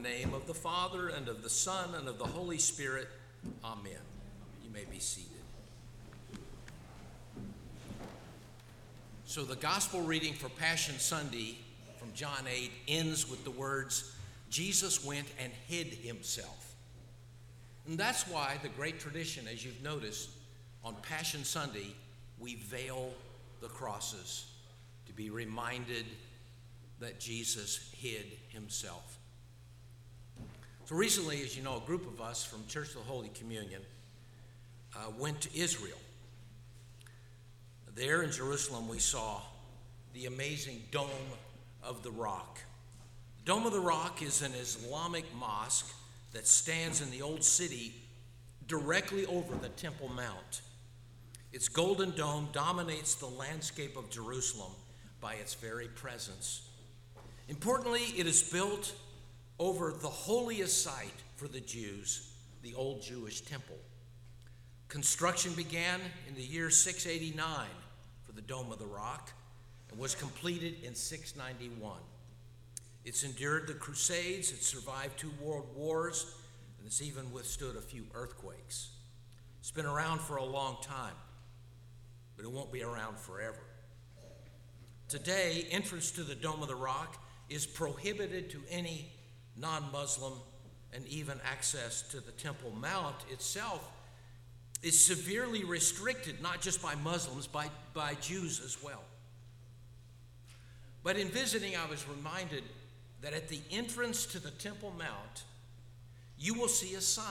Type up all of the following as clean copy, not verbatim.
name of the Father, and of the Son, and of the Holy Spirit. Amen. You may be seated. So the gospel reading for Passion Sunday from John 8 ends with the words, Jesus went and hid himself. And that's why the great tradition, as you've noticed, on Passion Sunday, we veil the crosses to be reminded that Jesus hid himself. So recently, as you know, a group of us from Church of the Holy Communion went to Israel. There in Jerusalem, we saw the amazing Dome of the Rock. The Dome of the Rock is an Islamic mosque that stands in the old city directly over the Temple Mount. Its golden dome dominates the landscape of Jerusalem by its very presence. Importantly, it is built over the holiest site for the Jews, the old Jewish temple. Construction began in the year 689 for the Dome of the Rock and was completed in 691. It's endured the Crusades, it survived 2 world wars, and it's even withstood a few earthquakes. It's been around for a long time, but it won't be around forever. Today, entrance to the Dome of the Rock is prohibited to any non-Muslim, and even access to the Temple Mount itself is severely restricted, not just by Muslims, by Jews as well. But in visiting, I was reminded that at the entrance to the Temple Mount, you will see a sign.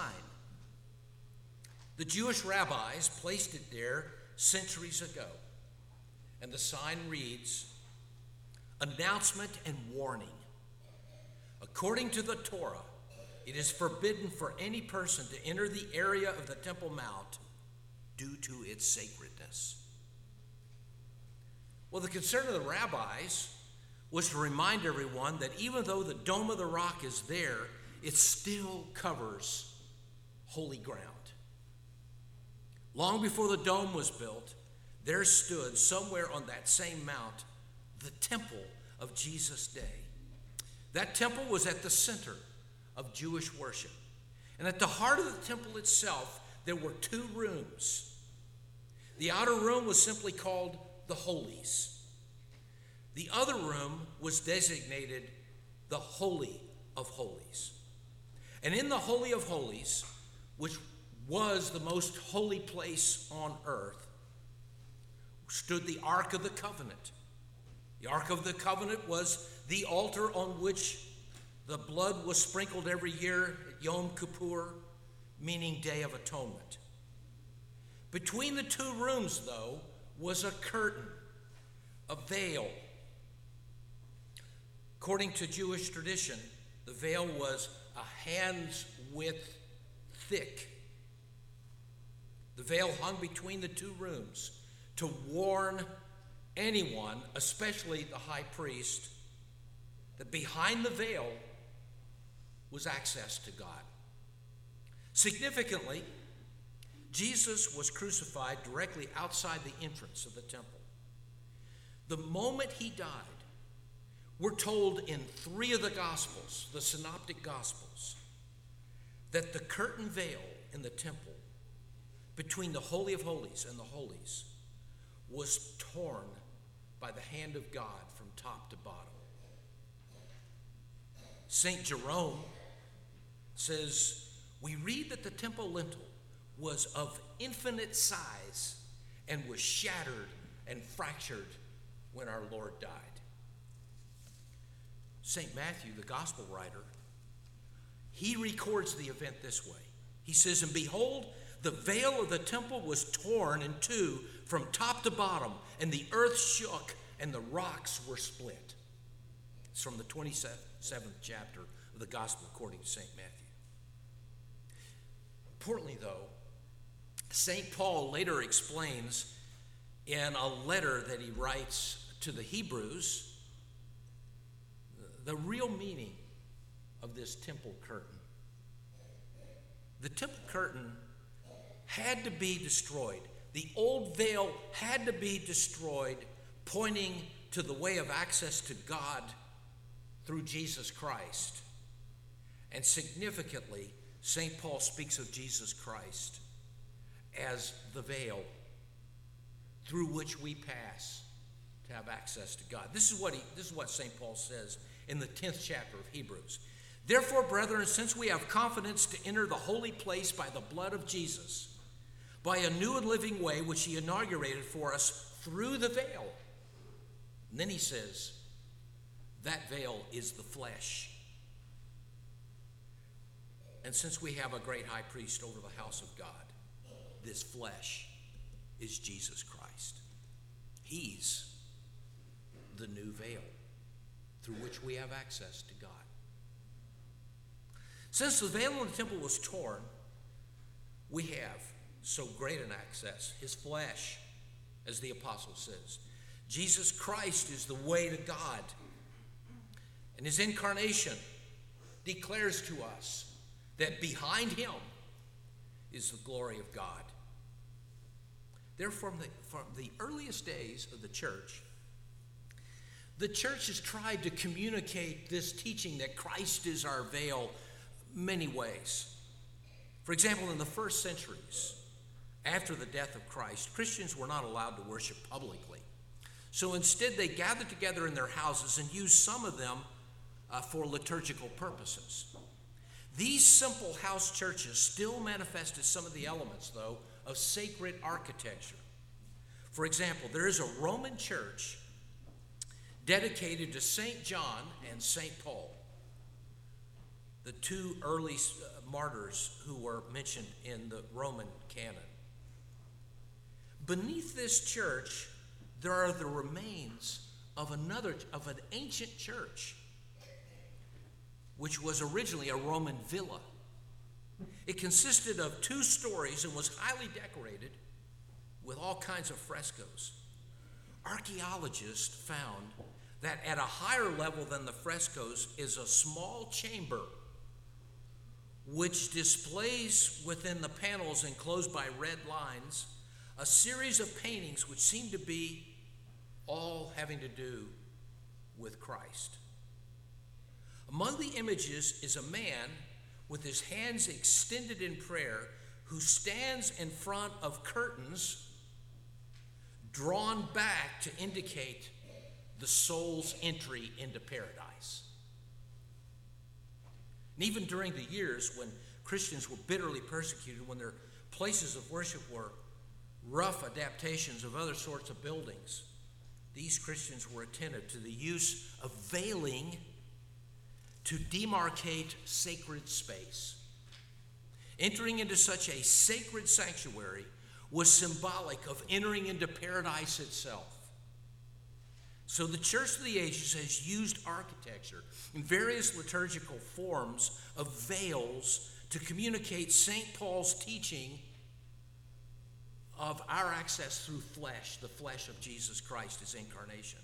The Jewish rabbis placed it there centuries ago, and the sign reads, "Announcement and warning. According to the Torah, it is forbidden for any person to enter the area of the Temple Mount due to its sacredness." Well, the concern of the rabbis was to remind everyone that even though the Dome of the Rock is there, it still covers holy ground. Long before the dome was built, there stood somewhere on that same mount the temple of Jesus' day. That temple was at the center of Jewish worship. And at the heart of the temple itself, there were 2 rooms. The outer room was simply called the Holies. The other room was designated the Holy of Holies. And in the Holy of Holies, which was the most holy place on earth, stood the Ark of the Covenant. The Ark of the Covenant was the altar on which the blood was sprinkled every year at Yom Kippur, meaning Day of Atonement. Between the 2 rooms, though, was a curtain, a veil. According to Jewish tradition, the veil was a hand's width thick. The veil hung between the 2 rooms to warn anyone, especially the high priest, that behind the veil was access to God. Significantly, Jesus was crucified directly outside the entrance of the temple. The moment he died, we're told in 3 of the Gospels, the Synoptic Gospels, that the curtain veil in the temple between the Holy of Holies and the Holies was torn by the hand of God from top to bottom. St. Jerome says, we read that the temple lintel was of infinite size and was shattered and fractured when our Lord died. St. Matthew, the gospel writer, he records the event this way. He says, "And behold, the veil of the temple was torn in 2 from top to bottom, and the earth shook, and the rocks were split." It's from the 27th chapter of the Gospel according to St. Matthew. Importantly, though, St. Paul later explains in a letter that he writes to the Hebrews the real meaning of this temple curtain. The temple curtain had to be destroyed. The old veil had to be destroyed, pointing to the way of access to God through Jesus Christ. And significantly, St. Paul speaks of Jesus Christ as the veil through which we pass to have access to God. This is what St. Paul says in the 10th chapter of Hebrews. Therefore, brethren, since we have confidence to enter the holy place by the blood of Jesus, by a new and living way which he inaugurated for us through the veil. And then he says, that veil is the flesh. And since we have a great high priest over the house of God, this flesh is Jesus Christ. He's the new veil through which we have access to God. Since the veil in the temple was torn, we have so great an access, his flesh, as the apostle says. Jesus Christ is the way to God. And his incarnation declares to us that behind him is the glory of God. Therefore, from the earliest days of the church has tried to communicate this teaching that Christ is our veil many ways. For example, in the first centuries, after the death of Christ, Christians were not allowed to worship publicly. So instead, they gathered together in their houses and used some of them for liturgical purposes. These simple house churches still manifested some of the elements, though, of sacred architecture. For example, there is a Roman church dedicated to St. John and St. Paul, the two early martyrs who were mentioned in the Roman canon. Beneath this church, there are the remains of an ancient church, which was originally a Roman villa. It consisted of 2 stories and was highly decorated with all kinds of frescoes. Archaeologists found that at a higher level than the frescoes is a small chamber which displays within the panels enclosed by red lines a series of paintings which seem to be all having to do with Christ. Among the images is a man with his hands extended in prayer who stands in front of curtains drawn back to indicate the soul's entry into paradise. And even during the years when Christians were bitterly persecuted, when their places of worship were rough adaptations of other sorts of buildings, these Christians were attentive to the use of veiling to demarcate sacred space. Entering into such a sacred sanctuary was symbolic of entering into paradise itself. So the Church of the Ages has used architecture in various liturgical forms of veils to communicate St. Paul's teaching of our access through flesh, the flesh of Jesus Christ, his incarnation.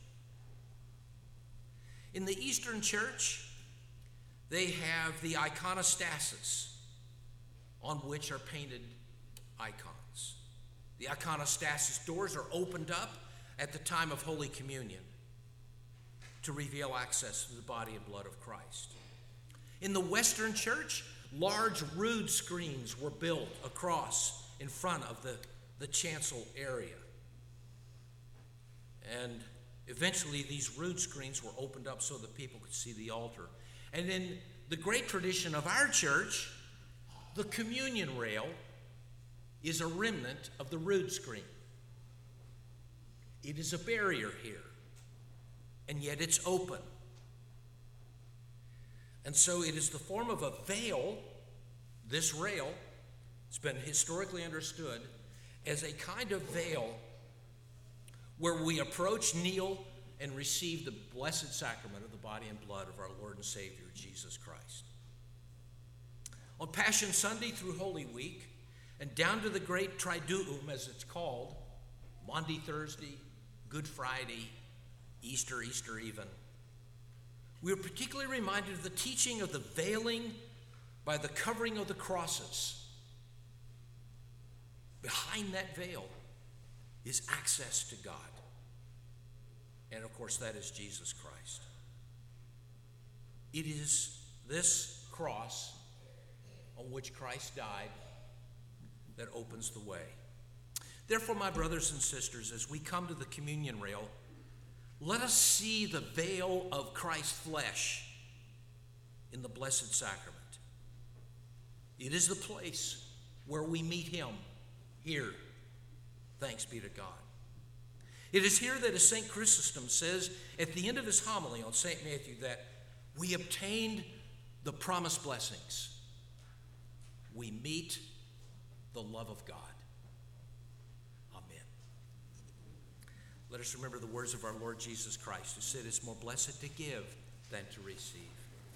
In the Eastern Church, they have the iconostasis, on which are painted icons. The iconostasis doors are opened up at the time of Holy Communion to reveal access to the body and blood of Christ. In the Western Church, large rood screens were built across in front of the chancel area. And eventually these rood screens were opened up so that people could see the altar. And in the great tradition of our church, the communion rail is a remnant of the rood screen. It is a barrier here, and yet it's open. And so it is the form of a veil, this rail. It's been historically understood as a kind of veil where we approach, kneel, and receive the blessed sacrament of the body and blood of our Lord and Savior, Jesus Christ. On Passion Sunday through Holy Week, and down to the great Triduum, as it's called, Maundy Thursday, Good Friday, Easter even, we are particularly reminded of the teaching of the veiling by the covering of the crosses. Behind that veil is access to God. And of course, that is Jesus Christ. It is this cross on which Christ died that opens the way. Therefore, my brothers and sisters, as we come to the communion rail, let us see the veil of Christ's flesh in the Blessed Sacrament. It is the place where we meet him here. Thanks be to God. It is here that, as St. Chrysostom says at the end of his homily on St. Matthew, that we obtained the promised blessings. We meet the love of God. Amen. Let us remember the words of our Lord Jesus Christ, who said, "It's more blessed to give than to receive."